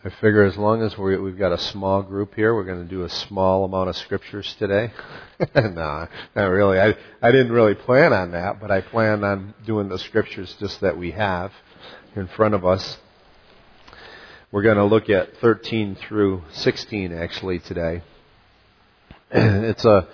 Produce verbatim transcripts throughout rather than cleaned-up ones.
I figure as long as we, we've got a small group here, we're going to do a small amount of scriptures today. No, not really. I, I didn't really plan on that, but I plan on doing the scriptures just that we have in front of us. We're going to look at thirteen through sixteen actually today. It's a,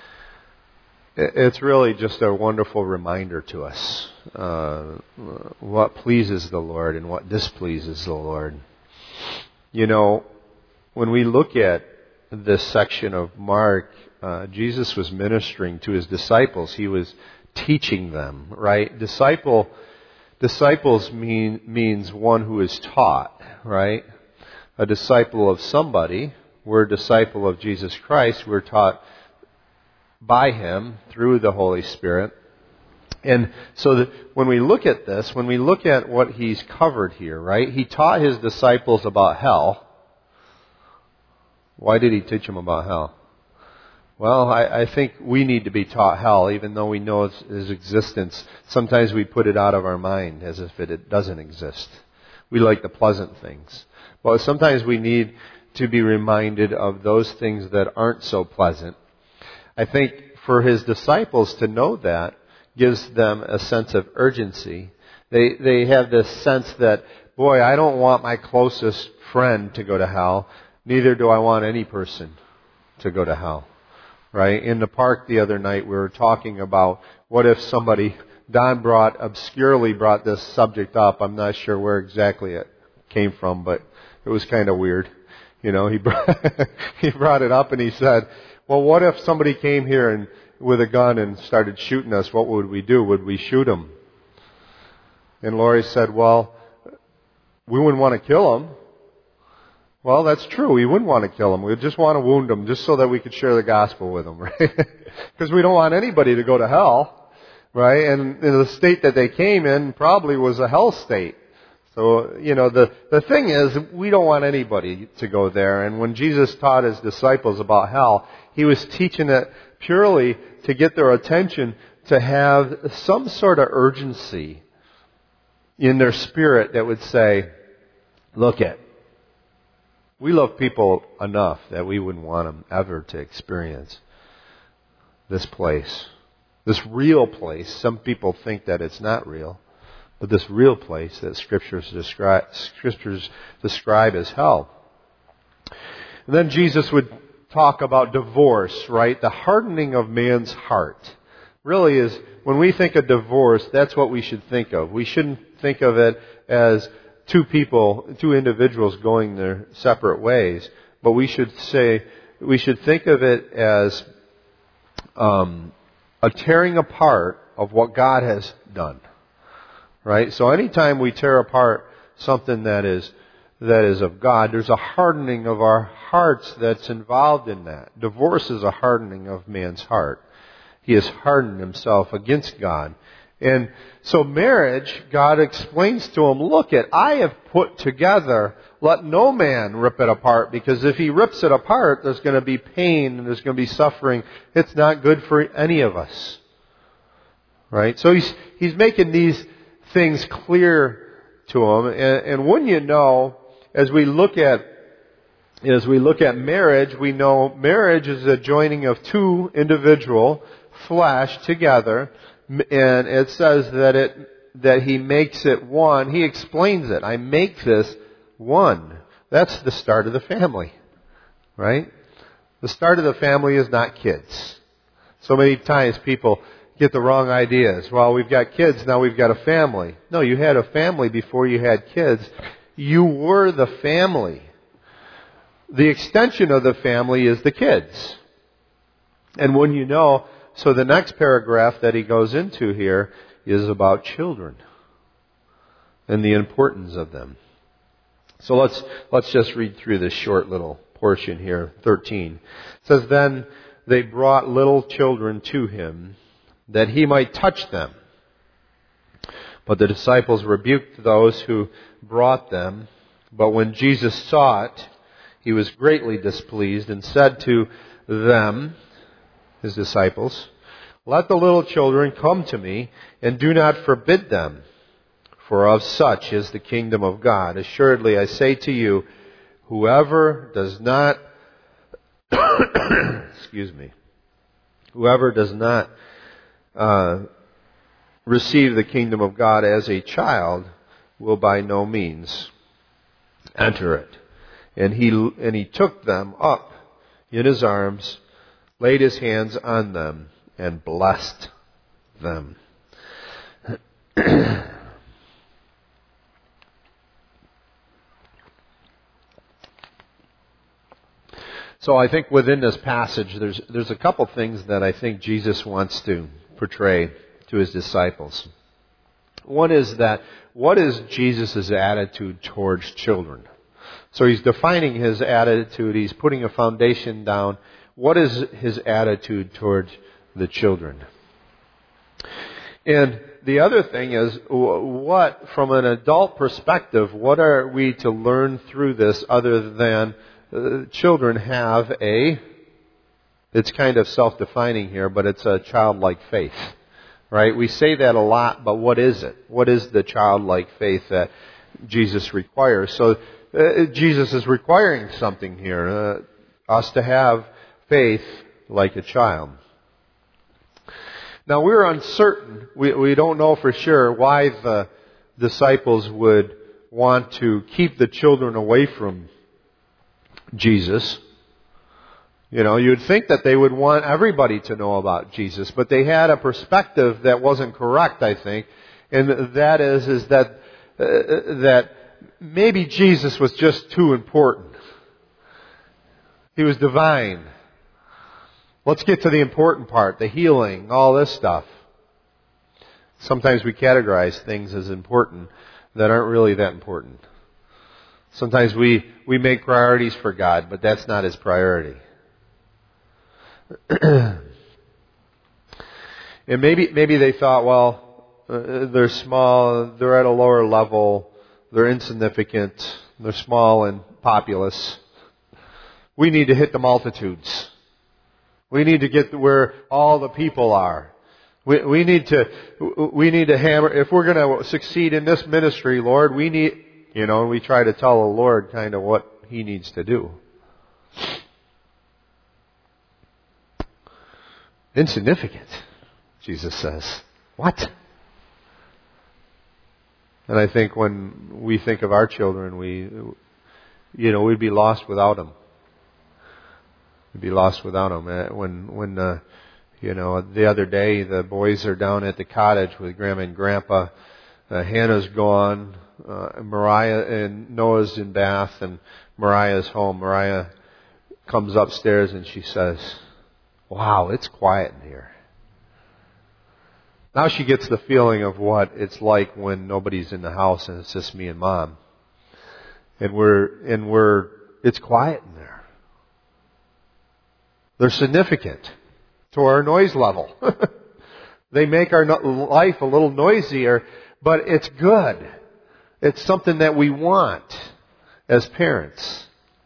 it's really just a wonderful reminder to us uh, what pleases the Lord and what displeases the Lord. You know, when we look at this section of Mark, uh, Jesus was ministering to his disciples. He was teaching them, right? Disciple, disciples mean means one who is taught, right? A disciple of somebody. We're a disciple of Jesus Christ. We're taught by Him through the Holy Spirit. And so that when we look at this, when we look at what He's covered here, right? He taught His disciples about hell. Why did He teach them about hell? Well, I, I think we need to be taught hell, even though we know its, its existence. Sometimes we put it out of our mind as if it, it doesn't exist. We like the pleasant things. But sometimes we need to be reminded of those things that aren't so pleasant. I think for His disciples to know that gives them a sense of urgency. They they have this sense that, boy, I don't want my closest friend to go to hell. Neither do I want any person to go to hell. Right? In the park the other night, we were talking about what if somebody, Don brought, obscurely brought this subject up. I'm not sure where exactly it came from, but it was kind of weird. You know, he brought, he brought it up and he said, well, what if somebody came here and with a gun and started shooting us? What would we do? Would we shoot them? And Lori said, well, we wouldn't want to kill them. Well, that's true. We wouldn't want to kill them. We just want to wound them just so that we could share the gospel with them, right? Because we don't want anybody to go to hell, right? And the state that they came in probably was a hell state. So, you know, the, the thing is, we don't want anybody to go there. And when Jesus taught His disciples about hell, He was teaching it purely to get their attention, to have some sort of urgency in their spirit that would say, look at, we love people enough that we wouldn't want them ever to experience this place, this real place. Some people think that it's not real, but this real place that Scriptures describe, Scriptures describe as hell. And then Jesus would talk about divorce, right? The hardening of man's heart. Really is, when we think of divorce, that's what we should think of. We shouldn't think of it as two people, two individuals going their separate ways, but we should say, we should think of it as um, a tearing apart of what God has done. Right? So anytime we tear apart something that is that is of God, there's a hardening of our hearts that's involved in that. Divorce is a hardening of man's heart. He has hardened himself against God. And so marriage, God explains to him, look at, I have put together, let no man rip it apart, because if he rips it apart, there's going to be pain and there's going to be suffering. It's not good for any of us. Right? So he's he's making these things clear to him. And, and wouldn't you know, as we look at as we look at marriage, we know marriage is a joining of two individual flesh together. And it says that it that He makes it one. He explains it. I make this one. That's the start of the family. Right? The start of the family is not kids. So many times people get the wrong ideas. Well, we've got kids, now we've got a family. No, you had a family before you had kids. You were the family. The extension of the family is the kids. And when you know, so the next paragraph that he goes into here is about children and the importance of them. So let's let's just read through this short little portion here, thirteen. It says, then they brought little children to Him, that He might touch them. But the disciples rebuked those who brought them. But when Jesus saw it, He was greatly displeased and said to them, His disciples, let the little children come to me, and do not forbid them, for of such is the kingdom of God. Assuredly, I say to you, Whoever does not, excuse me, whoever does not uh, receive the kingdom of God as a child will by no means enter it. And he and he took them up in his arms, laid his hands on them, and blessed them. So I think within this passage, there's there's a couple things that I think Jesus wants to portray to his disciples. One is that, what is Jesus' attitude towards children? So he's defining his attitude. He's putting a foundation down. What is his attitude towards the children? And the other thing is, what, from an adult perspective, what are we to learn through this other than uh, children have a, it's kind of self-defining here, but it's a childlike faith. Right? We say that a lot, but what is it? What is the childlike faith that Jesus requires? So uh, Jesus is requiring something here, uh, us to have faith like a child. Now we're uncertain. We, we don't know for sure why the disciples would want to keep the children away from Jesus. You know, you'd think that they would want everybody to know about Jesus, but they had a perspective that wasn't correct, I think, and that is is that uh, that maybe Jesus was just too important. He was divine. Let's get to the important part, the healing, all this stuff. Sometimes we categorize things as important that aren't really that important. Sometimes we, we make priorities for God, but that's not His priority. And maybe maybe they thought, well, uh, they're small, they're at a lower level, they're insignificant, they're small and populous. We need to hit the multitudes. We need to get to where all the people are. We, we need to we need to hammer. If we're going to succeed in this ministry, Lord, we need, you know, we try to tell the Lord kind of what He needs to do. Insignificant, Jesus says. What? And I think when we think of our children, we, you know, we'd be lost without them. We'd be lost without them. When, when, uh, you know, the other day the boys are down at the cottage with Grandma and Grandpa. Uh, Hannah's gone. Uh, Mariah and Noah's in Bath, and Mariah's home. Mariah comes upstairs and she says, "Wow, it's quiet in here." Now she gets the feeling of what it's like when nobody's in the house and it's just me and Mom. And we're, and we're, it's quiet in there. They're significant to our noise level. They make our life a little noisier, but it's good. It's something that we want as parents.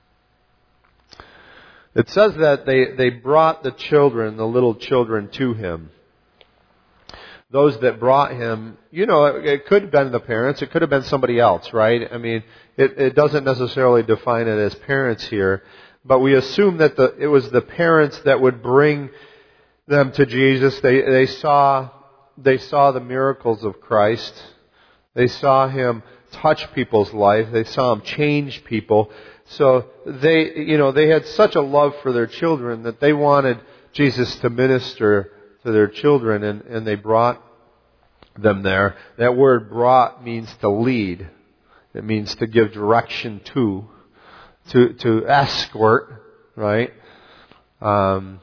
It says that they, they brought the children, the little children, to Him. Those that brought Him, you know, it, it could have been the parents. It could have been somebody else, right? I mean, it, it doesn't necessarily define it as parents here. But we assume that the, it was the parents that would bring them to Jesus. They, they saw, they saw the miracles of Christ. They saw Him touch people's life. They saw Him change people. So they, you know, they had such a love for their children that they wanted Jesus to minister to their children, and, and they brought them there. That word "brought" means to lead. It means to give direction to, to, to escort, right? Um,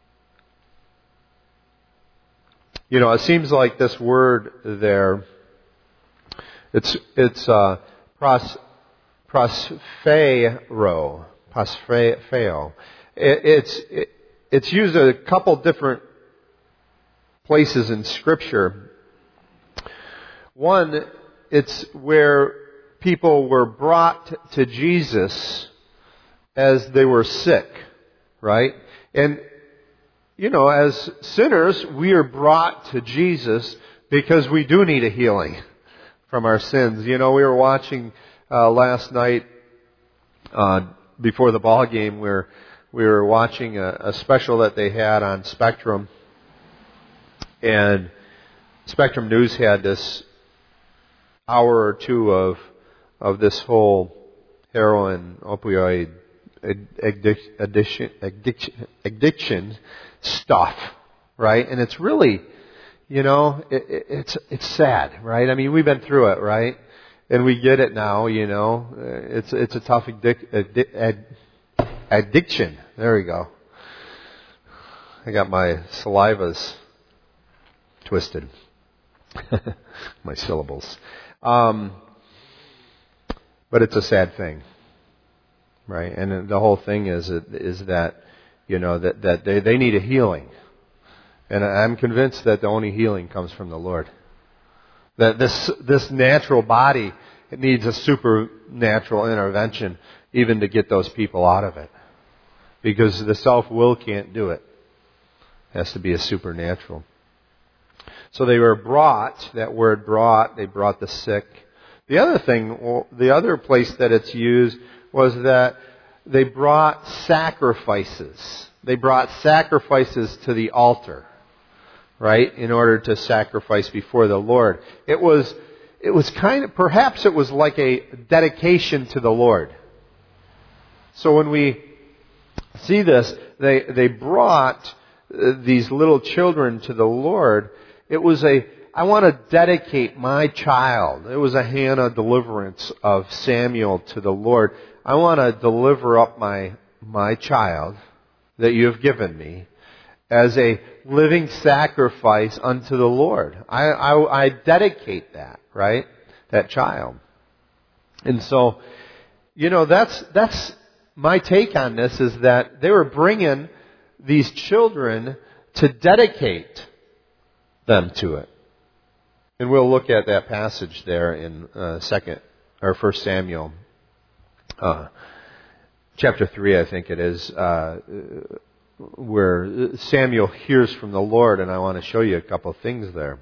you know, it seems like this word there, it's, it's, uh, pros, prosphero, prospheo. It, it's, it, it's used a couple different places in Scripture. One, it's where people were brought to Jesus as they were sick, right? And, you know, as sinners, we are brought to Jesus because we do need a healing from our sins. You know, we were watching uh, last night uh, before the ball game, where we were watching a, a special that they had on Spectrum, and Spectrum News had this hour or two of of this whole heroin opioid addiction addiction, addiction stuff, right? And it's really, you know, it, it, it's it's sad, right? I mean, we've been through it, right? And we get it now, you know. It's it's a tough addic, addic, ad, addiction. There we go. I got my salivas twisted. My syllables. Um, but it's a sad thing, right? And the whole thing is is that, you know, that, that they, they need a healing. And I'm convinced that the only healing comes from the Lord. That this this natural body, it needs a supernatural intervention even to get those people out of it. Because the self-will can't do it. It has to be a supernatural. So they were brought, that word brought, they brought the sick. The other thing, the other place that it's used was that they brought sacrifices. They brought sacrifices to the altar, right, in order to sacrifice before the Lord. It was, it was kind of, perhaps it was like a dedication to the Lord. So when we see this, they, they brought these little children to the Lord. It was a, I want to dedicate my child. It was a Hannah deliverance of Samuel to the Lord. I want to deliver up my, my child that you have given me as a living sacrifice unto the Lord. I, I, I dedicate that, right? That child. And so, you know, that's, that's my take on this, is that they were bringing these children to dedicate them to it. And we'll look at that passage there in uh, second or First Samuel, uh, chapter three, I think it is, uh, where Samuel hears from the Lord, and I want to show you a couple of things there.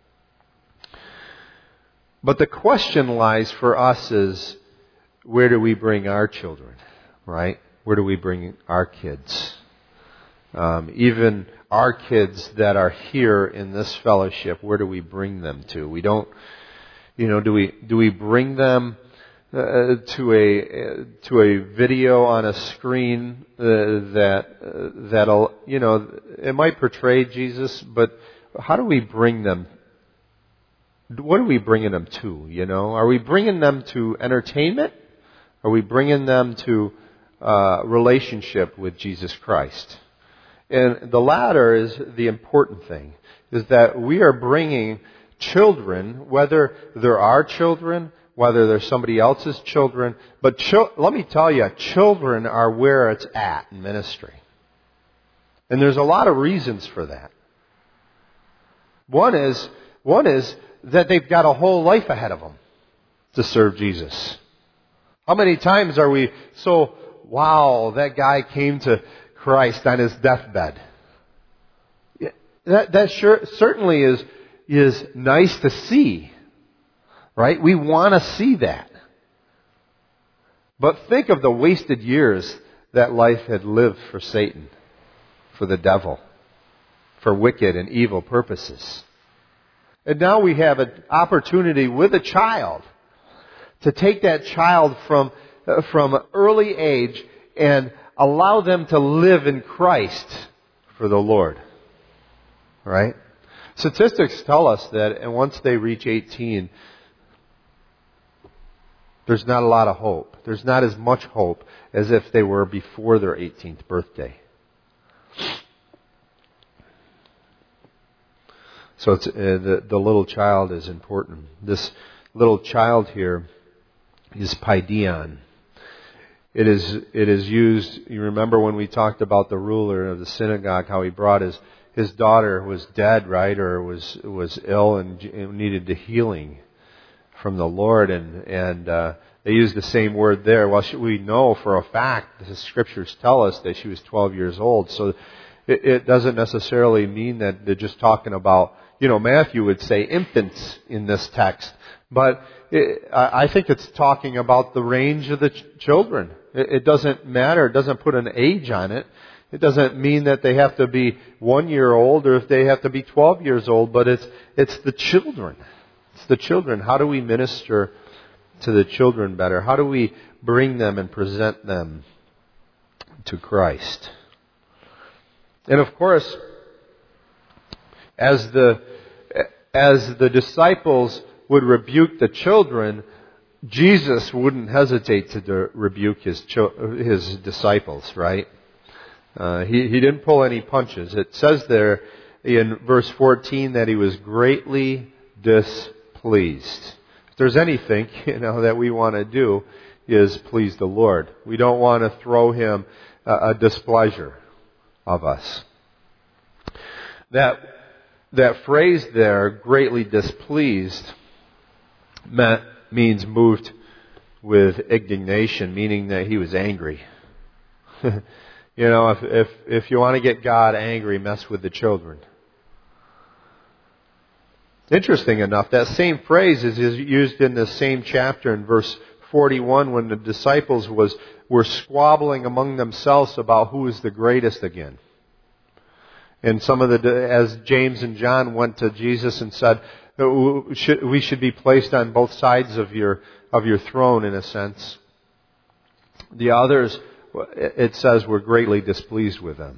But the question lies for us is, where do we bring our children, right? Where do we bring our kids? Um, even our kids that are here in this fellowship, where do we bring them to? We don't, you know, do we do we bring them uh, to a uh, to a video on a screen uh, that uh, that'll, you know, it might portray Jesus, but how do we bring them? What are we bringing them to? You know, are we bringing them to entertainment? Are we bringing them to uh, relationship with Jesus Christ? And the latter is the important thing, is that we are bringing children, whether they're our children, whether they're somebody else's children, but chil- let me tell you, children are where it's at in ministry. And there's a lot of reasons for that. One is, one is that they've got a whole life ahead of them to serve Jesus. How many times are we so, wow, that guy came to Christ on his deathbed? Yeah, that that sure certainly is is nice to see, right? We want to see that. But think of the wasted years that life had lived for Satan, for the devil, for wicked and evil purposes. And now we have an opportunity with a child to take that child from uh, from early age and allow them to live in Christ for the Lord. Right? Statistics tell us that, and once they reach eighteen, there's not a lot of hope. There's not as much hope as if they were before their eighteenth birthday. So it's, uh, the, the little child is important. This little child here is Paideon. It is it is used, you remember when we talked about the ruler of the synagogue, how he brought his, his daughter who was dead, right, or was was ill and needed the healing from the Lord, and and uh, they used the same word there. Well, we know for a fact, the Scriptures tell us that she was twelve years old, so it, it doesn't necessarily mean that they're just talking about, you know, Matthew would say infants in this text, But it, I think it's talking about the range of the ch- children. It, it doesn't matter. It doesn't put an age on it. It doesn't mean that they have to be one year old or if they have to be twelve years old, but it's, it's the children. It's the children. How do we minister to the children better? How do we bring them and present them to Christ? And of course, as the, as the disciples would rebuke the children, Jesus wouldn't hesitate to de- rebuke his, cho- his disciples, right? Uh, he, he didn't pull any punches. It says there in verse fourteen that he was greatly displeased. If there's anything, you know, that we want to do is please the Lord. We don't want to throw him a, a displeasure of us. That, that phrase there, greatly displeased, meant, means moved with indignation, meaning that he was angry. You know, if, if, if you want to get God angry, mess with the children. Interesting enough, that same phrase is used in the same chapter in verse forty-one when the disciples was, were squabbling among themselves about who is the greatest again. And some of the, as James and John went to Jesus and said, we should be placed on both sides of your, of your throne in a sense. The others, it says, were greatly displeased with them.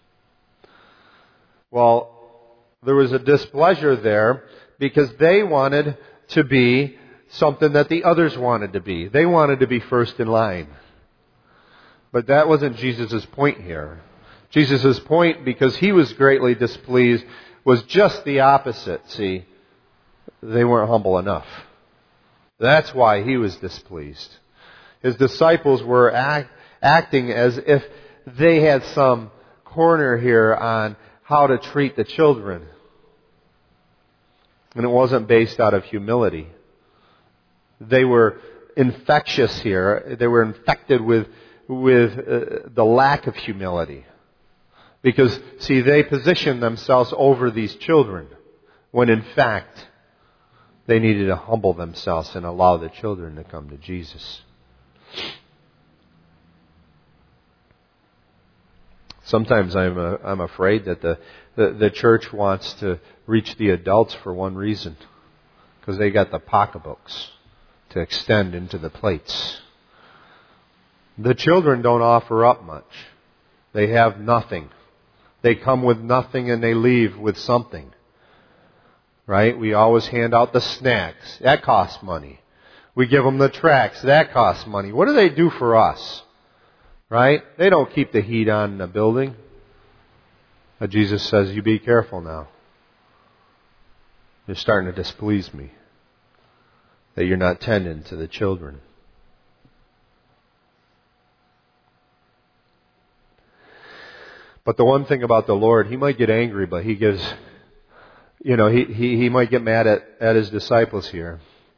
Well, there was a displeasure there because they wanted to be something that the others wanted to be. They wanted to be first in line. But that wasn't Jesus' point here. Jesus' point, because he was greatly displeased, was just the opposite. See, they weren't humble enough. That's why he was displeased. His disciples were act, acting as if they had some corner here on how to treat the children. And it wasn't based out of humility. They were infectious here. They were infected with, with uh, the lack of humility. Because, see, they positioned themselves over these children when in fact they needed to humble themselves and allow the children to come to Jesus. Sometimes I'm uh, I'm afraid that the, the, the church wants to reach the adults for one reason. Because they got the pocketbooks to extend into the plates. The children don't offer up much. They have nothing. They come with nothing and they leave with something. Right? We always hand out the snacks. That costs money. We give them the tracts. That costs money. What do they do for us? Right? They don't keep the heat on in the building. But Jesus says, you be careful now. You're starting to displease me. That you're not tending to the children. But the one thing about the Lord, He might get angry, but He gives, you know, He, he, he might get mad at, at His disciples here.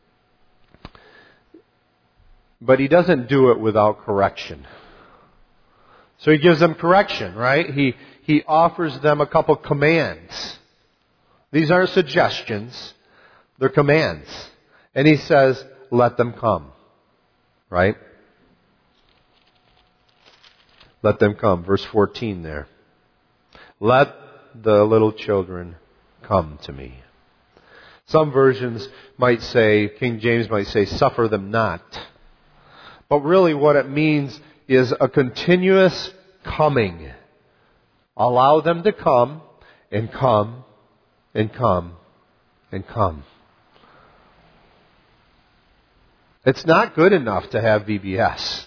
But He doesn't do it without correction. So He gives them correction, right? He, he offers them a couple commands. These aren't suggestions. They're commands. And He says, let them come. Right? Let them come. Verse fourteen there. Let the little children come to me. Some versions might say, King James might say, suffer them not. But really what it means is a continuous coming. Allow them to come and come and come and come. It's not good enough to have V B S.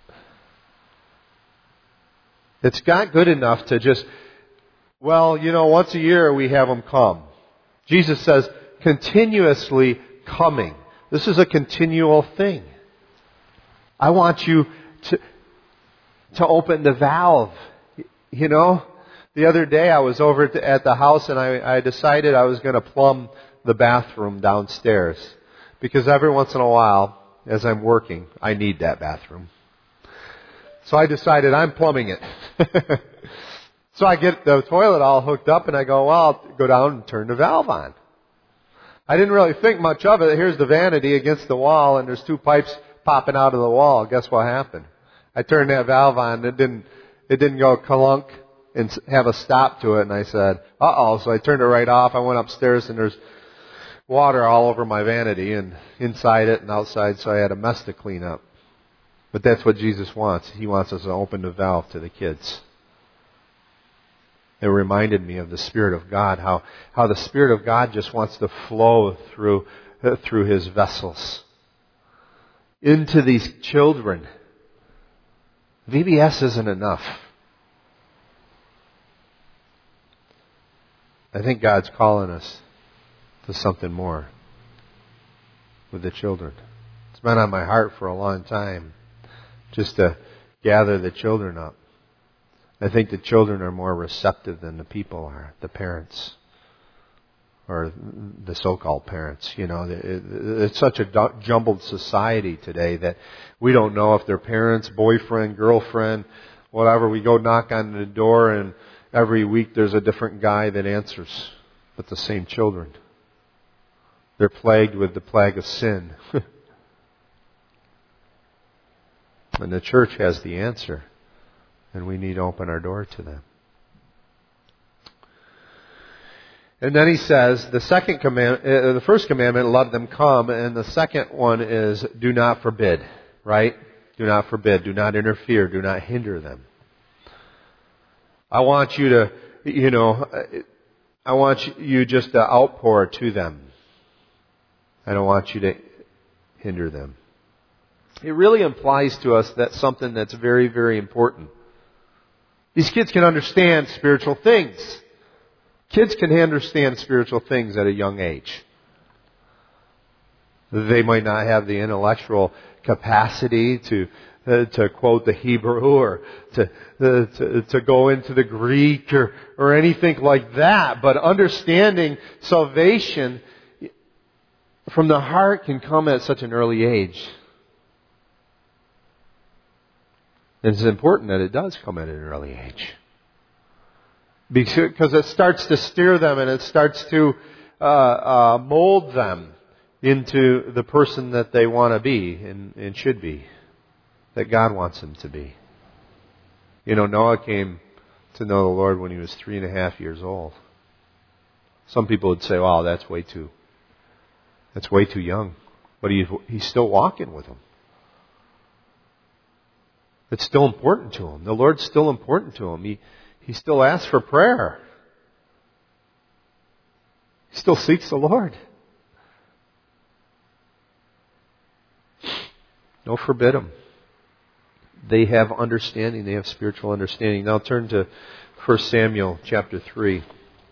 It's not good enough to just, well, you know, once a year we have them come. Jesus says, continuously coming. This is a continual thing. I want you to, to open the valve. You know, the other day I was over at the house and I, I decided I was going to plumb the bathroom downstairs. Because every once in a while, as I'm working, I need that bathroom. So I decided I'm plumbing it. So I get the toilet all hooked up and I go, well, I'll go down and turn the valve on. I didn't really think much of it. Here's the vanity against the wall, and there's two pipes popping out of the wall. Guess what happened? I turned that valve on. It didn't, it didn't go clunk and have a stop to it. And I said, uh-oh. So I turned it right off. I went upstairs, and there's water all over my vanity and inside it and outside. So I had a mess to clean up. But that's what Jesus wants. He wants us to open the valve to the kids. It reminded me of the Spirit of God, how, how the Spirit of God just wants to flow through, uh, through His vessels into these children. V B S isn't enough. I think God's calling us to something more with the children. It's been on my heart for a long time just to gather the children up. I think the children are more receptive than the people are, the parents, or the so-called parents. You know, it's such a jumbled society today that we don't know if their parents, boyfriend, girlfriend, whatever. We go knock on the door, and every week there's a different guy that answers, but the same children. They're plagued with the plague of sin. And the church has the answer. And we need to open our door to them. And then he says, the second command, uh, the first commandment, let them come, and the second one is, do not forbid, right? Do not forbid, do not interfere, do not hinder them. I want you to, you know, I want you just to outpour to them. I don't want you to hinder them. It really implies to us that something that's very, very important. These kids can understand spiritual things. Kids can understand spiritual things at a young age. They might not have the intellectual capacity to uh, to quote the Hebrew or to, uh, to to go into the Greek or or anything like that. But understanding salvation from the heart can come at such an early age. And it's important that it does come at an early age. Because it starts to steer them and it starts to uh, uh, mold them into the person that they want to be and, and should be. That God wants them to be. You know, Noah came to know the Lord when he was three and a half years old. Some people would say, wow, that's way too, that's way too young. But he, he's still walking with him. It's still important to him. The Lord's still important to him. He, he still asks for prayer. He still seeks the Lord. Don't forbid them. They have understanding. They have spiritual understanding. Now turn to First Samuel chapter three.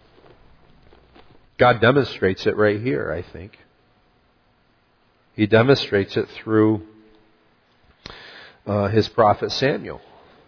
God demonstrates it right here, I think. He demonstrates it through Uh, his prophet Samuel.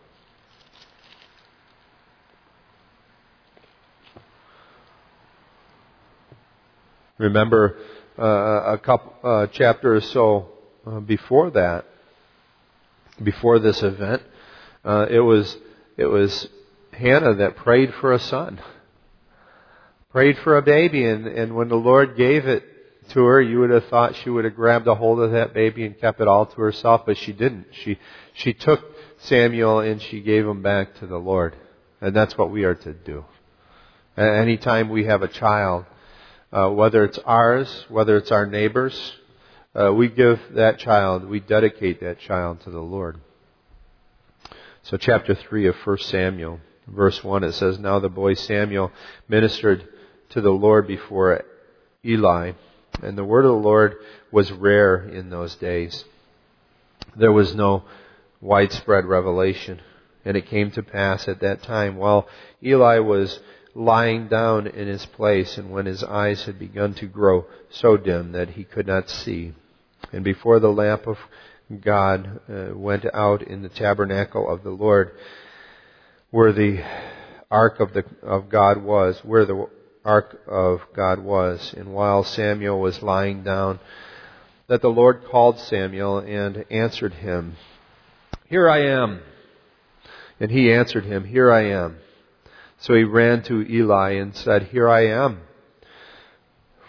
Remember uh, a couple uh, chapter or so uh, before that, before this event, uh, it was it was Hannah that prayed for a son, prayed for a baby, and, and when the Lord gave it to her, you would have thought she would have grabbed a hold of that baby and kept it all to herself, but she didn't. She she took Samuel and she gave him back to the Lord. And that's what we are to do. Anytime we have a child, uh, whether it's ours, whether it's our neighbors, uh, we give that child, we dedicate that child to the Lord. So chapter three of First Samuel, verse one, it says, Now the boy Samuel ministered to the Lord before Eli, and the word of the Lord was rare in those days. There was no widespread revelation. And it came to pass at that time, while Eli was lying down in his place, and when his eyes had begun to grow so dim that he could not see, and before the lamp of God uh, went out in the tabernacle of the Lord, where the ark of the of God was, where the ark of God was, and while Samuel was lying down, that the Lord called Samuel and answered him, Here I am. And he answered him, Here I am. So he ran to Eli and said, Here I am.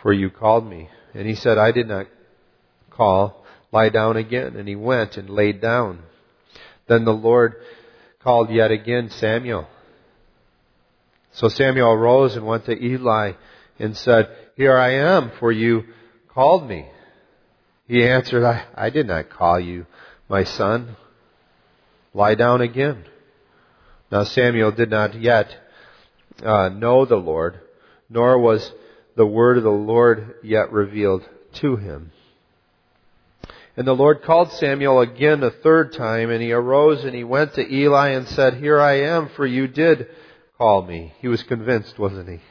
for you called me. And he said, I did not call. Lie down again. And he went and laid down. Then the Lord called yet again Samuel. So Samuel arose and went to Eli and said, Here I am, for you called me. He answered, I, I did not call you, my son. Lie down again. Now Samuel did not yet uh, know the Lord, nor was the word of the Lord yet revealed to him. And the Lord called Samuel again a third time, and he arose and he went to Eli and said, Here I am, for you did call me. He was convinced, wasn't he?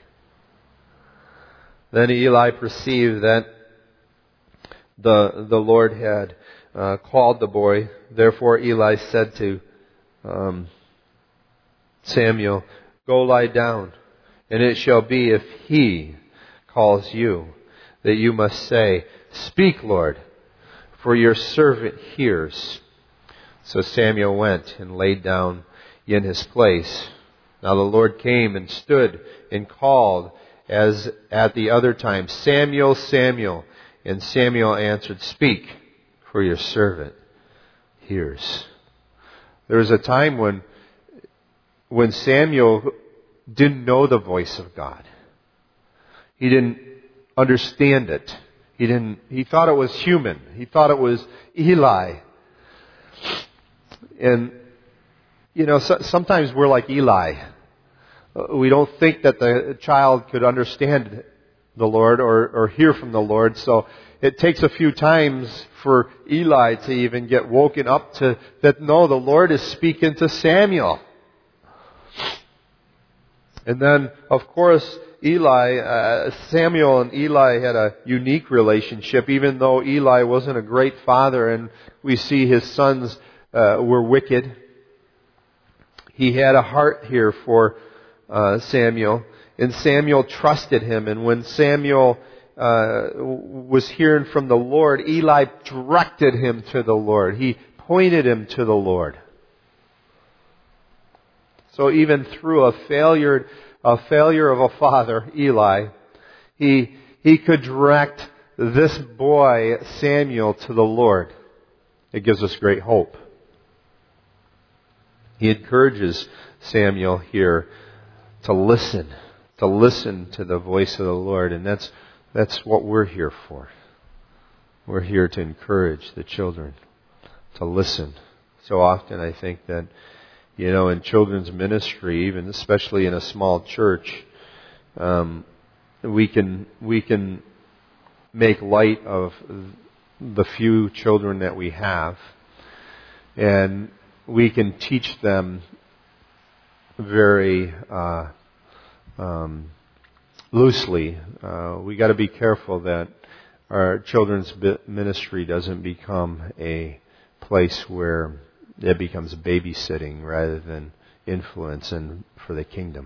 Then Eli perceived that the the Lord had uh, called the boy. Therefore Eli said to um, Samuel, Go lie down, and it shall be if he calls you, that you must say, Speak, Lord, for your servant hears. So Samuel went and laid down in his place. Now the Lord came and stood and called as at the other time, Samuel, Samuel. And Samuel answered, Speak, for your servant hears. There was a time when, when Samuel didn't know the voice of God. He didn't understand it. He didn't, he thought it was human. He thought it was Eli. And, you know, so, sometimes we're like Eli. We don't think that the child could understand the Lord or, or hear from the Lord. So it takes a few times for Eli to even get woken up to that, no, the Lord is speaking to Samuel. And then, of course, Eli, uh, Samuel and Eli had a unique relationship, even though Eli wasn't a great father and we see his sons uh, were wicked. He had a heart here for uh, Samuel, and Samuel trusted him. And when Samuel uh, was hearing from the Lord, Eli directed him to the Lord. He pointed him to the Lord. So even through a failure, a failure of a father, Eli, he he could direct this boy Samuel to the Lord. It gives us great hope. He encourages Samuel here to listen, to listen to the voice of the Lord, and that's that's what we're here for. We're here to encourage the children to listen. So often I think that, you know, in children's ministry, even especially in a small church, um, we can we can make light of the few children that we have, and we can teach them very uh, um, loosely. Uh, we got to be careful that our children's ministry doesn't become a place where it becomes babysitting rather than influence and for the kingdom.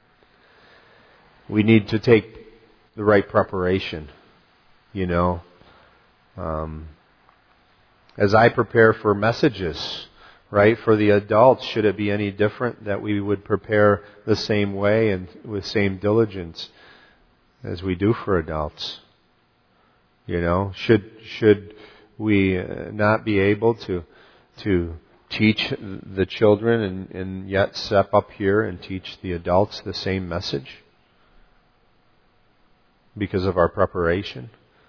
We need to take the right preparation, you know. Um, as I prepare for messages, right, for the adults, should it be any different that we would prepare the same way and with same diligence as we do for adults? You know, should should we not be able to to teach the children and, and yet step up here and teach the adults the same message because of our preparation?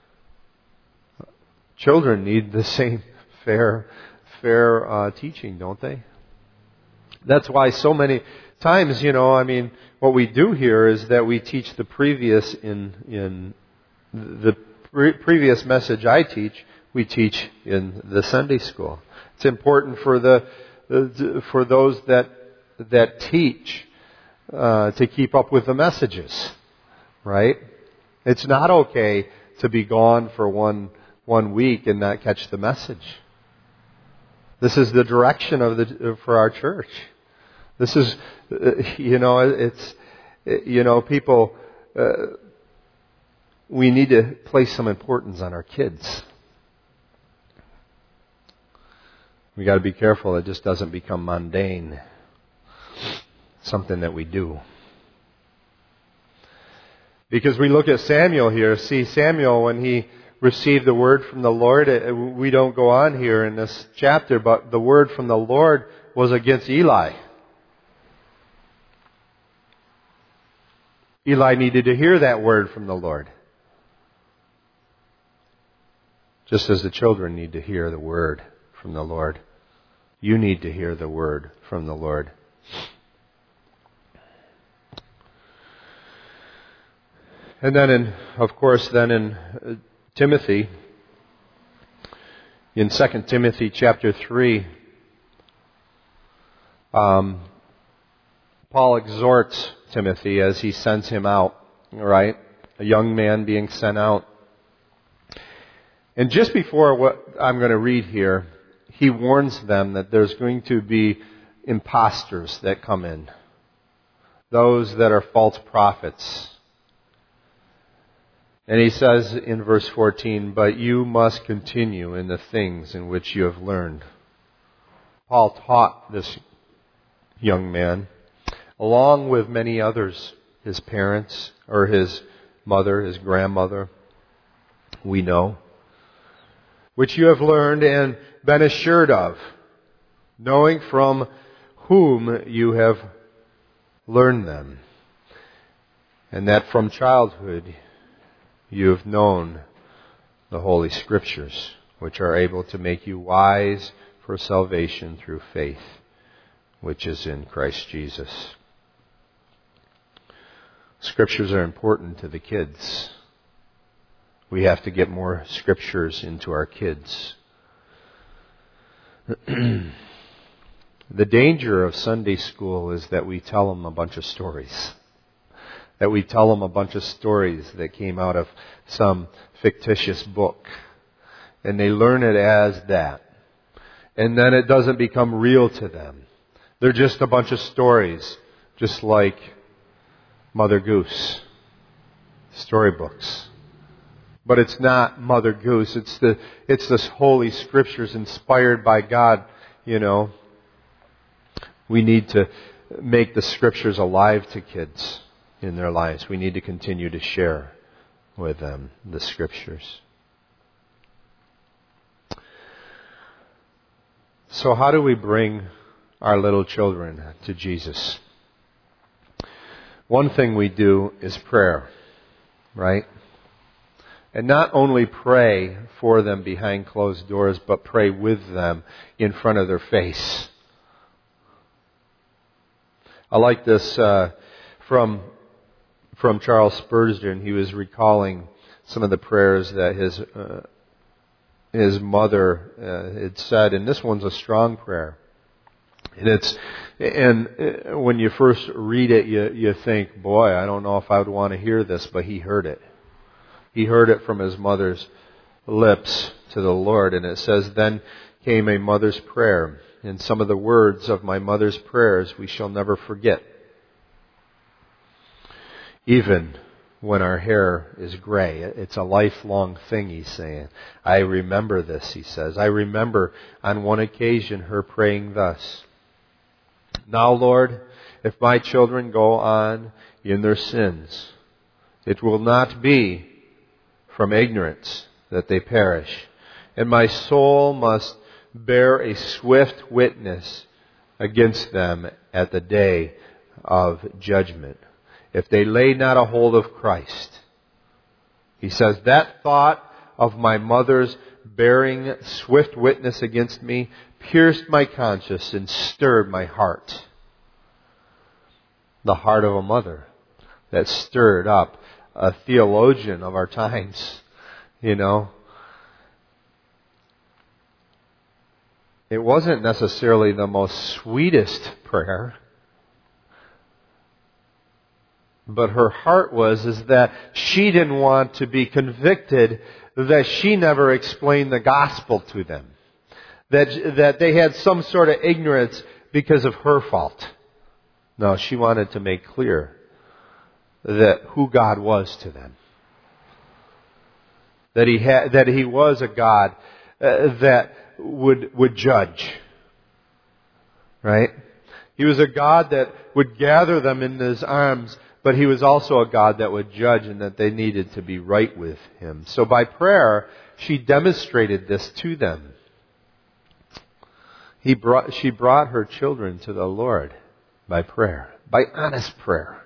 Children need the same fair fair uh, teaching, don't they? That's why so many times, you know, I mean, what we do here is that we teach the previous in in the pre- previous message I teach, we teach in the Sunday school. It's important for the, the for those that that teach uh, to keep up with the messages, right? It's not okay to be gone for one one week and not catch the message. This is the direction of the for our church. This is, you know, it's, you know, people. Uh, we need to place some importance on our kids. We got to be careful it just doesn't become mundane, something that we do. Because we look at Samuel here. See, Samuel, when he received the word from the Lord, we don't go on here in this chapter, but the word from the Lord was against Eli. Eli needed to hear that word from the Lord. Just as the children need to hear the word from the Lord. You need to hear the word from the Lord. And then, in, of course, then in uh, Timothy, in Second Timothy chapter three, um, Paul exhorts Timothy as he sends him out, right? A young man being sent out. And just before what I'm going to read here, he warns them that there's going to be imposters that come in. Those that are false prophets. And he says in verse fourteen, "But you must continue in the things in which you have learned." Paul taught this young man, along with many others, his parents, or his mother, his grandmother, we know, which you have learned and been assured of, knowing from whom you have learned them, and that from childhood you have known the Holy Scriptures, which are able to make you wise for salvation through faith, which is in Christ Jesus. Scriptures are important to the kids. We have to get more Scriptures into our kids. The danger of Sunday school is that we tell them a bunch of stories. That we tell them a bunch of stories that came out of some fictitious book. And they learn it as that. And then it doesn't become real to them. They're just a bunch of stories, just like Mother Goose. Storybooks. But it's not Mother Goose. It's the it's this Holy Scriptures inspired by God, you know. We need to make the Scriptures alive to kids in their lives. We need to continue to share with them the Scriptures. So how do we bring our little children to Jesus? One thing we do is prayer, right? And not only pray for them behind closed doors, but pray with them in front of their face. I like this uh, from from Charles Spurgeon. He was recalling some of the prayers that his uh, his mother uh, had said, and this one's a strong prayer. And it's and when you first read it, you you think, boy, I don't know if I would want to hear this, but he heard it. He heard it from his mother's lips to the Lord, and it says, "Then came a mother's prayer, and some of the words of my mother's prayers we shall never forget. Even when our hair is gray." It's a lifelong thing, he's saying. I remember this, he says. I remember on one occasion her praying thus, "Now, Lord, if my children go on in their sins, it will not be from ignorance that they perish. And my soul must bear a swift witness against them at the day of judgment, if they lay not a hold of Christ." He says, that thought of my mother's bearing swift witness against me pierced my conscience and stirred my heart. The heart of a mother that stirred up a theologian of our times, you know. It wasn't necessarily the most sweetest prayer, but her heart was is that she didn't want to be convicted that she never explained the gospel to them. That, that they had some sort of ignorance because of her fault. No, she wanted to make clear that who God was to them. That he had, that he was a God uh, that would would judge. Right? He was a God that would gather them in his arms but He was also a God that would judge and that they needed to be right with Him. So by prayer, she demonstrated this to them. He brought, she brought her children to the Lord by prayer, by honest prayer.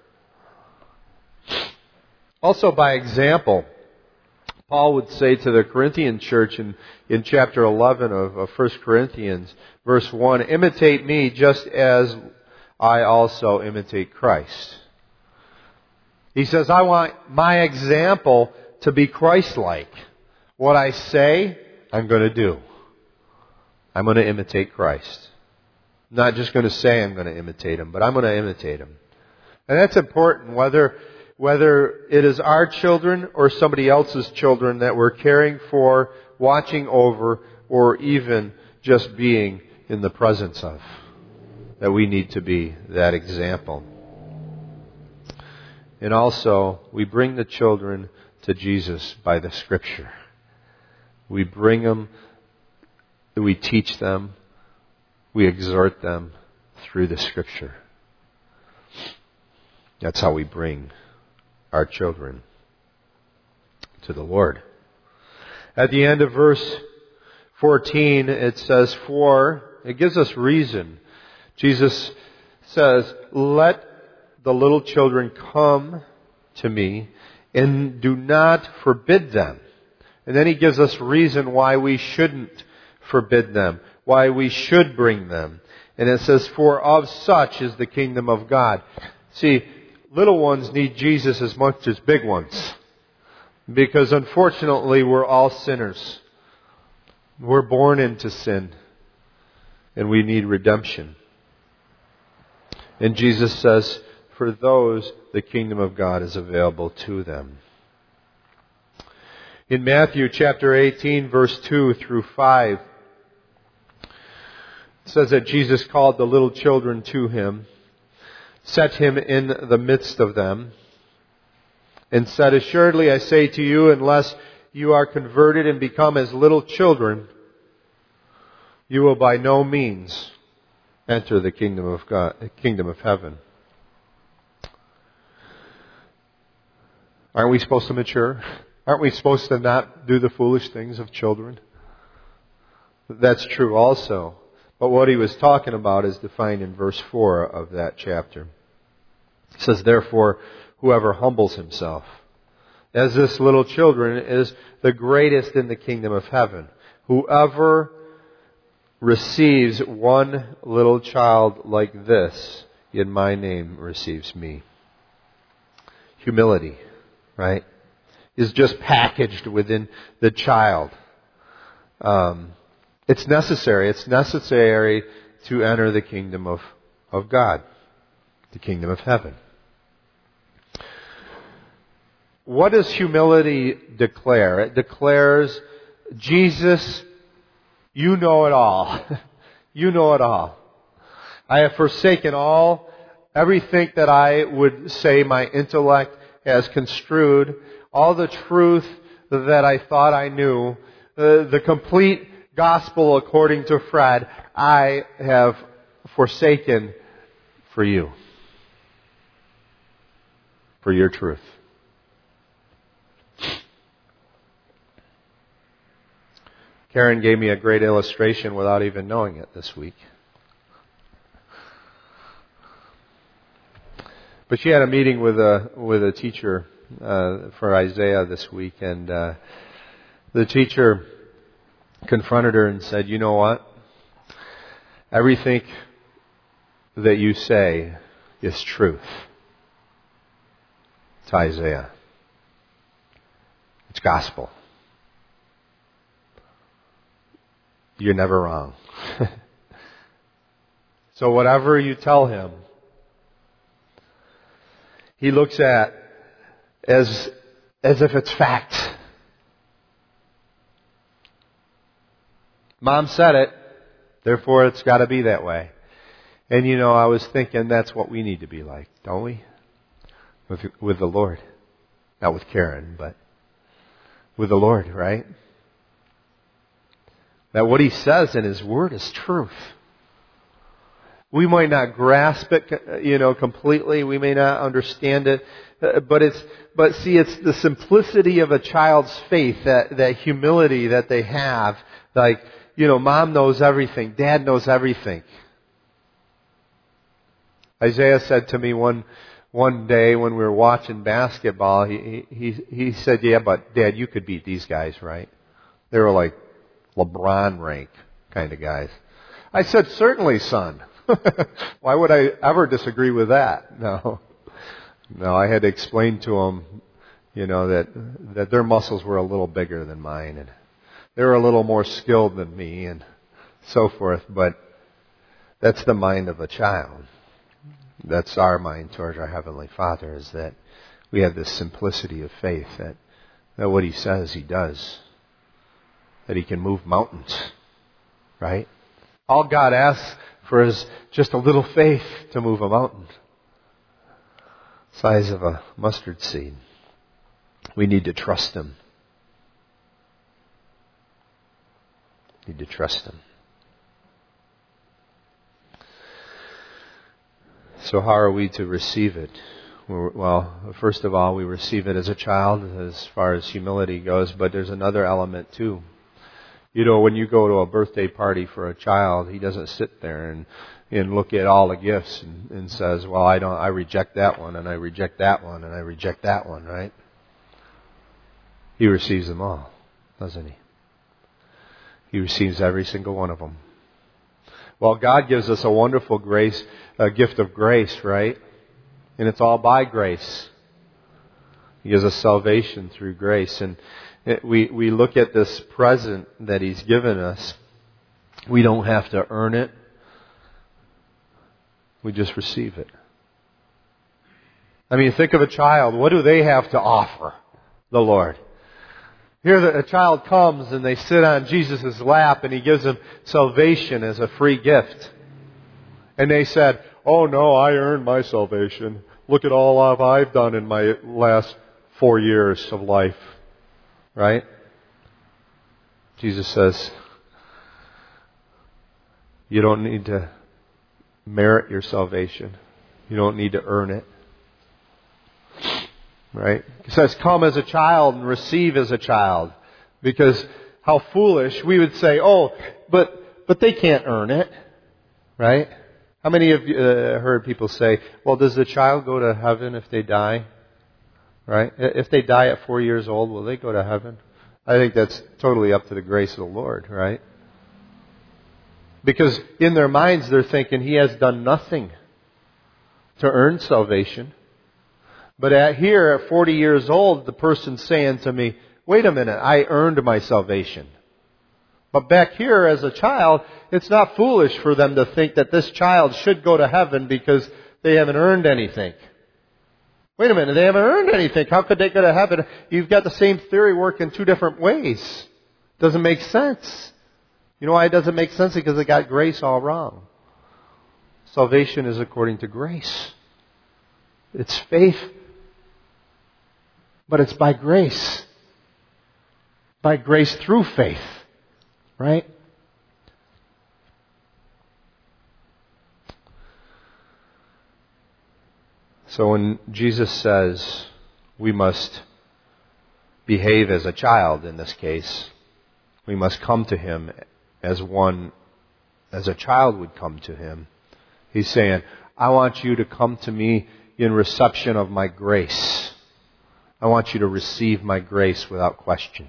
Also by example, Paul would say to the Corinthian church in, in chapter eleven of, of First Corinthians, verse one, imitate me just as I also imitate Christ. He says, I want my example to be Christ-like. What I say, I'm going to do. I'm going to imitate Christ. I'm not just going to say I'm going to imitate Him, but I'm going to imitate Him. And that's important, whether whether it is our children or somebody else's children that we're caring for, watching over, or even just being in the presence of. That we need to be that example. And also, we bring the children to Jesus by the Scripture. We bring them, we teach them, we exhort them through the Scripture. That's how we bring our children to the Lord. At the end of verse fourteen, it says, for, it gives us reason. Jesus says, let the little children come to me and do not forbid them. And then He gives us reason why we shouldn't forbid them, why we should bring them. And it says, for of such is the kingdom of God. See, little ones need Jesus as much as big ones. Because unfortunately, we're all sinners. We're born into sin. And we need redemption. And Jesus says, for those, the kingdom of God is available to them. In Matthew chapter eighteen, verse two through five, it says that Jesus called the little children to Him, set Him in the midst of them, and said, assuredly I say to you, unless you are converted and become as little children, you will by no means enter the kingdom of God, the kingdom of heaven. Aren't we supposed to mature? Aren't we supposed to not do the foolish things of children? That's true also. But what He was talking about is defined in verse four of that chapter. It says, therefore, whoever humbles himself as this little children is the greatest in the kingdom of heaven. Whoever receives one little child like this in my name receives me. Humility, right, is just packaged within the child. Um, it's necessary. It's necessary to enter the kingdom of, of God, the kingdom of heaven. What does humility declare? It declares, Jesus, you know it all. You know it all. I have forsaken all, everything that I would say my intellect has construed, all the truth that I thought I knew, the, the complete gospel according to Fred, I have forsaken for you. For your truth. Karen gave me a great illustration without even knowing it this week. But she had a meeting with a with a teacher uh, for Isaiah this week, and uh, the teacher confronted her and said, "You know what? Everything that you say is truth. It's Isaiah. It's gospel. You're never wrong." So whatever you tell him, he looks at as as if it's fact. Mom said it, therefore it's got to be that way. And you know, I was thinking that's what we need to be like, don't we? With with the Lord. Not with Karen, but with the Lord, right? That what He says in His Word is truth. We might not grasp it, you know, completely. We may not understand it. But it's, but see, it's the simplicity of a child's faith, that, that humility that they have. Like, you know, mom knows everything. Dad knows everything. Isaiah said to me one, one day when we were watching basketball, he, he, he said, yeah, but Dad, you could beat these guys, right? They were like LeBron rank kind of guys. I said, certainly, son. Why would I ever disagree with that? No. No, I had to explain to them, you know, that, that their muscles were a little bigger than mine, and they were a little more skilled than me, and so forth. But that's the mind of a child. That's our mind towards our Heavenly Father, is that we have this simplicity of faith, that, that what He says, He does. That He can move mountains, right? All God asks for is just a little faith to move a mountain. Size of a mustard seed. We need to trust Him. Need to trust Him. So how are we to receive it? Well, first of all, we receive it as a child as far as humility goes, but there's another element too. You know, when you go to a birthday party for a child, he doesn't sit there and, and look at all the gifts and, and says, well, I don't, I reject that one, and I reject that one, and I reject that one, right? He receives them all, doesn't he? He receives every single one of them. Well, God gives us a wonderful grace, a gift of grace, right? And it's all by grace. He gives us salvation through grace. And it, we, we look at this present that He's given us. We don't have to earn it. We just receive it. I mean, think of a child. What do they have to offer the Lord? Here the, a child comes and they sit on Jesus' lap and He gives them salvation as a free gift. And they said, oh no, I earned my salvation. Look at all I've done in my last four years of life. Right? Jesus says, you don't need to merit your salvation. You don't need to earn it. Right? He says, come as a child and receive as a child. Because how foolish, we would say, oh, but but they can't earn it. Right? How many of you uh, heard people say, well, does the child go to heaven if they die? Right? If they die at four years old, will they go to heaven? I think that's totally up to the grace of the Lord, right? Because in their minds they're thinking He has done nothing to earn salvation. But at here, at forty years old, the person's saying to me, wait a minute, I earned my salvation. But back here as a child, it's not foolish for them to think that this child should go to heaven because they haven't earned anything. Wait a minute, they haven't earned anything. How could they go to heaven? You've got the same theory working two different ways. Doesn't make sense. You know why it doesn't make sense? Because they got grace all wrong. Salvation is according to grace. It's faith. But it's by grace. By grace through faith. Right? So when Jesus says we must behave as a child in this case, we must come to Him as one, as a child would come to Him. He's saying, I want you to come to me in reception of my grace. I want you to receive my grace without question.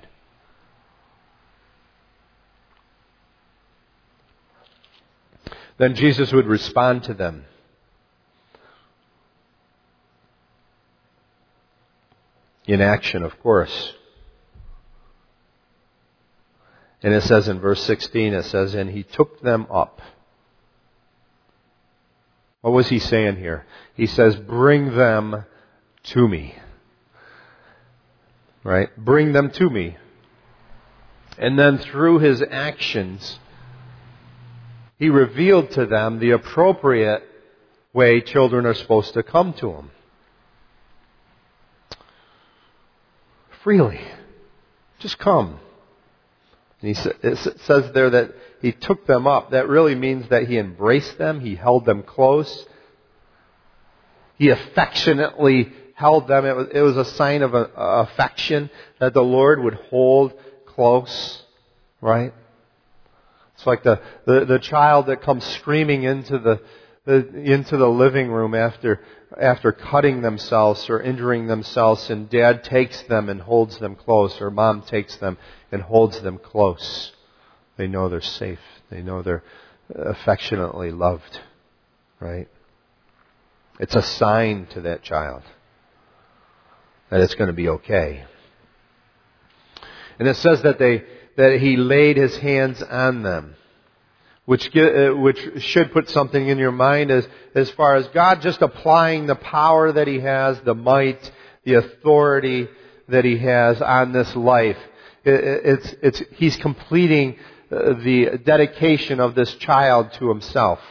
Then Jesus would respond to them. In action, of course. And it says in verse sixteen, it says, and He took them up. What was He saying here? He says, bring them to me. Right? Bring them to me. And then through His actions, He revealed to them the appropriate way children are supposed to come to Him. Freely. Just come. And he sa- it says there that he took them up. That really means that he embraced them. He held them close. He affectionately held them. It was, it was a sign of a, a affection that the Lord would hold close, right? It's like the, the, the child that comes screaming into the, the into the living room after after cutting themselves or injuring themselves, and Dad takes them and holds them close, or Mom takes them and holds them close. They know they're safe. They know they're affectionately loved, right? It's a sign to that child that it's going to be okay. And it says that they that he laid his hands on them, which which should put something in your mind as as far as God just applying the power that he has, the might, the authority that he has on this life. It's it's he's completing the dedication of this child to himself.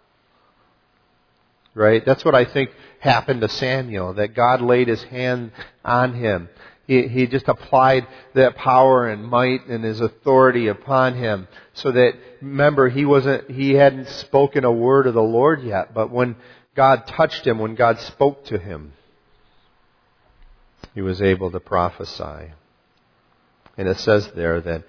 Right? That's what I think happened to Samuel, that God laid his hand on him. He, he just applied that power and might and his authority upon him, so that, remember, he wasn't, he hadn't spoken a word of the Lord yet, but when God touched him, when God spoke to him, he was able to prophesy. And it says there that,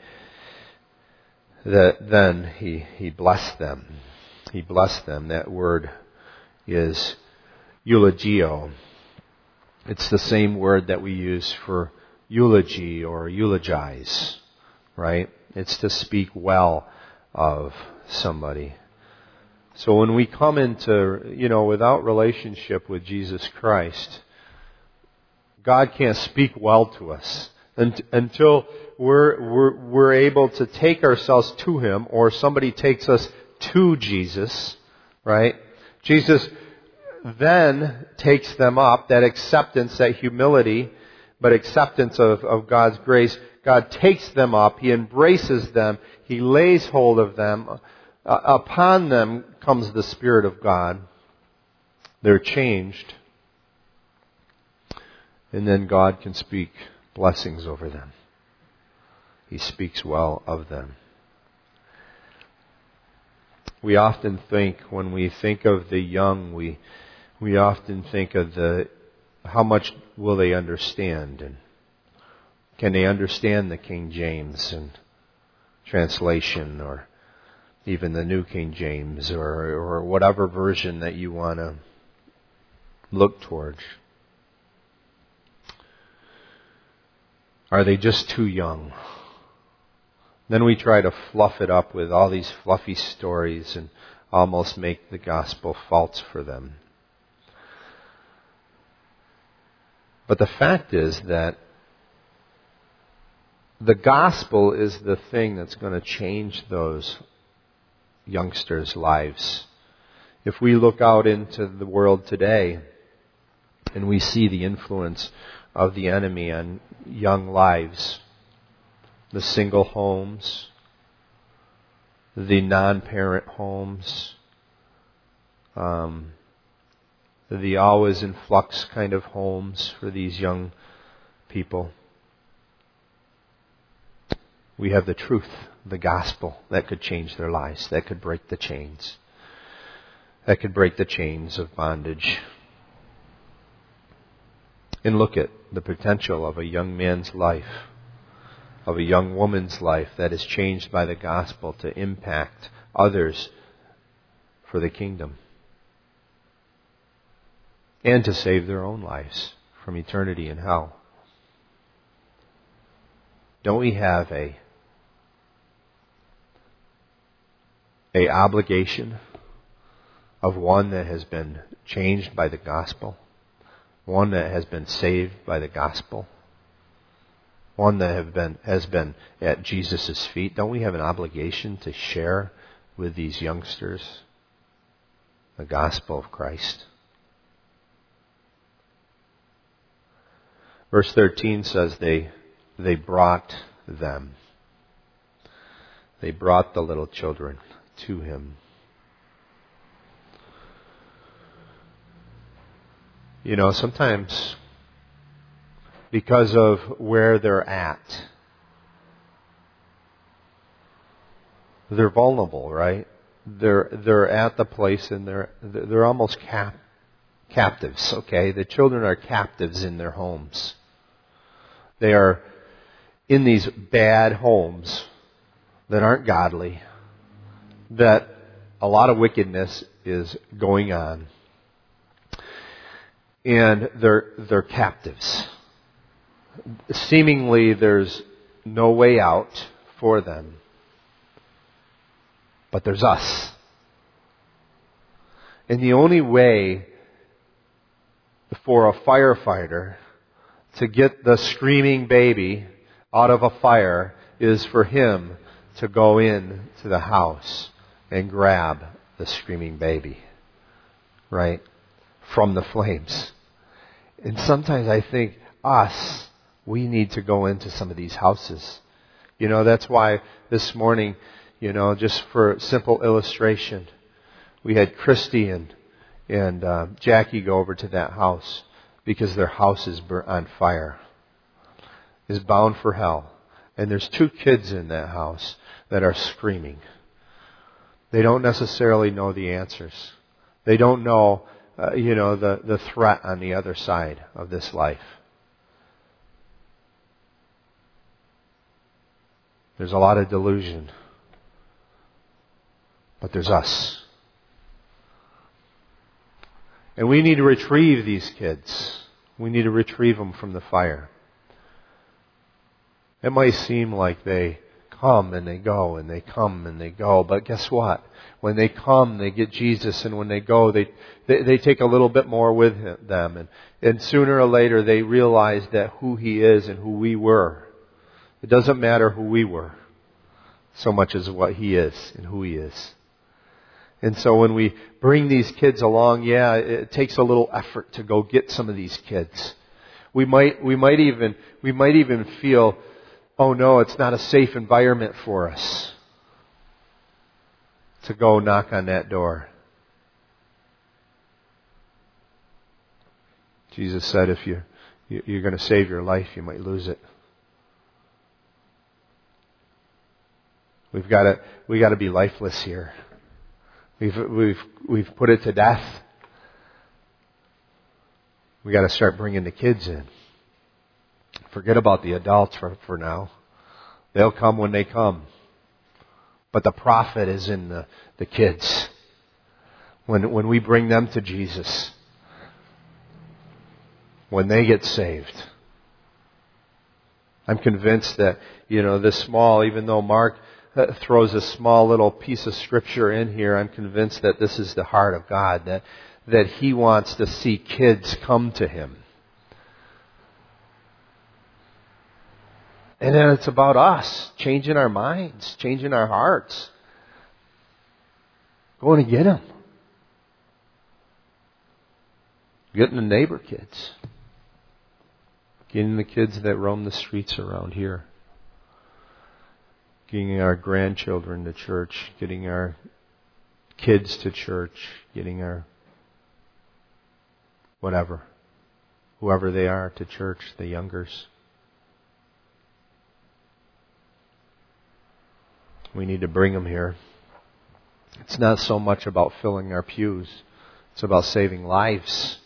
that then he, he blessed them. He blessed them. That word is eulogio. It's the same word that we use for eulogy or eulogize, right? It's to speak well of somebody. So when we come into, you know, without relationship with Jesus Christ, God can't speak well to us until we're, we're, we're able to take ourselves to Him, or somebody takes us to Jesus, right? Jesus then takes them up, that acceptance, that humility, but acceptance of, of God's grace. God takes them up, He embraces them, He lays hold of them. Uh, upon them comes the Spirit of God. They're changed. And then God can speak blessings over them. He speaks well of them. We often think, when we think of the young, we we often think of the how much will they understand, and can they understand the King James and translation, or even the New King James, or or whatever version that you want to look towards. Are they just too young? Then we try to fluff it up with all these fluffy stories and almost make the gospel false for them. But the fact is that the gospel is the thing that's going to change those youngsters' lives. If we look out into the world today and we see the influence of the enemy on young lives, the single homes, the non-parent homes, um, the always in flux kind of homes for these young people. We have the truth, the gospel, that could change their lives, that could break the chains, that could break the chains of bondage. And look at the potential of a young man's life, of a young woman's life that is changed by the gospel to impact others for the kingdom, and to save their own lives from eternity in hell. Don't we have a a obligation of one that has been changed by the gospel, one that has been saved by the gospel, one that have been has been at Jesus' feet? Don't we have an obligation to share with these youngsters the gospel of Christ? Verse thirteen says they they brought them. They brought the little children to Him. You know, sometimes because of where they're at, they're vulnerable, right? They're they're at the place and they're they're almost cap, captives. Okay, the children are captives in their homes. They are in these bad homes that aren't godly, that a lot of wickedness is going on, and they're they're captives. Seemingly, there's no way out for them. But there's us. And the only way for a firefighter to get the screaming baby out of a fire is for him to go in to the house and grab the screaming baby, right, from the flames. And sometimes I think us, we need to go into some of these houses. You know, that's why this morning, you know, just for simple illustration, we had Christy and, and uh, Jackie go over to that house because their house is burnt on fire, is bound for hell. And there's two kids in that house that are screaming. They don't necessarily know the answers. They don't know, uh, you know, the, the threat on the other side of this life. There's a lot of delusion. But there's us. And we need to retrieve these kids. We need to retrieve them from the fire. It might seem like they come and they go and they come and they go. But guess what? When they come, they get Jesus. And when they go, they they, they take a little bit more with him, them. And, and sooner or later, they realize that who He is and who we were. It doesn't matter who we were so much as what He is and who He is. And so when we bring these kids along, yeah, it takes a little effort to go get some of these kids. We might, we might even, we might even feel, oh no, it's not a safe environment for us to go knock on that door. Jesus said, if you, you're going to save your life, you might lose it. We've got to, we got to be lifeless here. We've, we've, we've put it to death. We got to start bringing the kids in. Forget about the adults for, for now. They'll come when they come. But the profit is in the, the kids. When, when we bring them to Jesus. When they get saved. I'm convinced that, you know, this small, even though Mark throws a small little piece of scripture in here, I'm convinced that this is the heart of God, that, that He wants to see kids come to Him. And then it's about us, changing our minds, changing our hearts. Going to get them. Getting the neighbor kids. Getting the kids that roam the streets around here. Getting our grandchildren to church, getting our kids to church, getting our whatever, whoever they are to church, the youngers. We need to bring them here. It's not so much about filling our pews. It's about saving lives.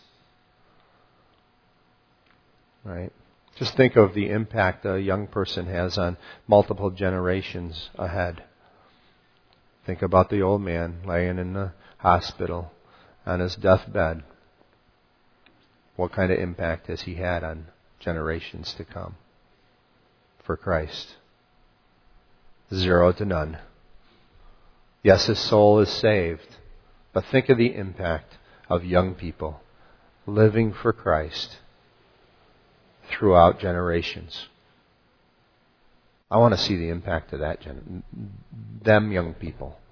Right? Just think of the impact a young person has on multiple generations ahead. Think about the old man laying in the hospital on his deathbed. What kind of impact has he had on generations to come for Christ? Zero to none. Yes, his soul is saved, but think of the impact of young people living for Christ throughout generations. I want to see the impact of that gen- them young people.